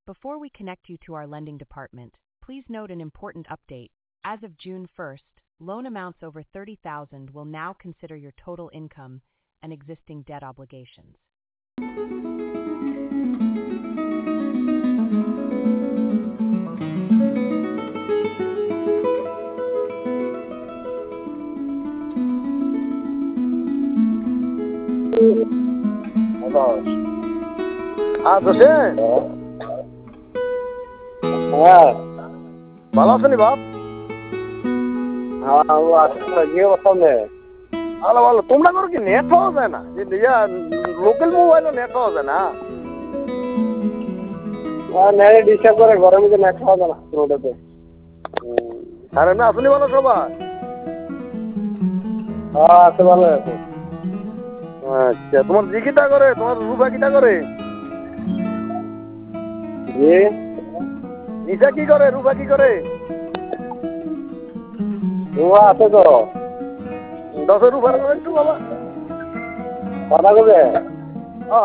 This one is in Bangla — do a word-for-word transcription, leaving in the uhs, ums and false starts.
Before we connect you to our lending department, please note an important update. As of June first, loan amounts over thirty thousand will now consider your total income and existing debt obligations. হ্যাঁ জোসেন, হ্যাঁ ভালো আছো নি বাপ? হ্যাঁ ও আসলে গিয়ে বসালে ভালো ভালো। তোমরা করো কি নেট পাওয়া যায় না? লোকাল মোবাইলও নেট পাওয়া যায় না? নেট ডিস্টার্ব করে, ঘরের মধ্যে নেট পাওয়া যায় না রোডেতে। আর এমনি আসলে ভালো সবাই? হ্যাঁ আছে, ভালো আছে। আচ্ছা, তোমার জি কিটা করে? তোমার রূপা কিটা করে? জি নিশা কি করে? রূপা কি করে? ও আছে তো। দশ রূপার একটু বাবা কথা কবে?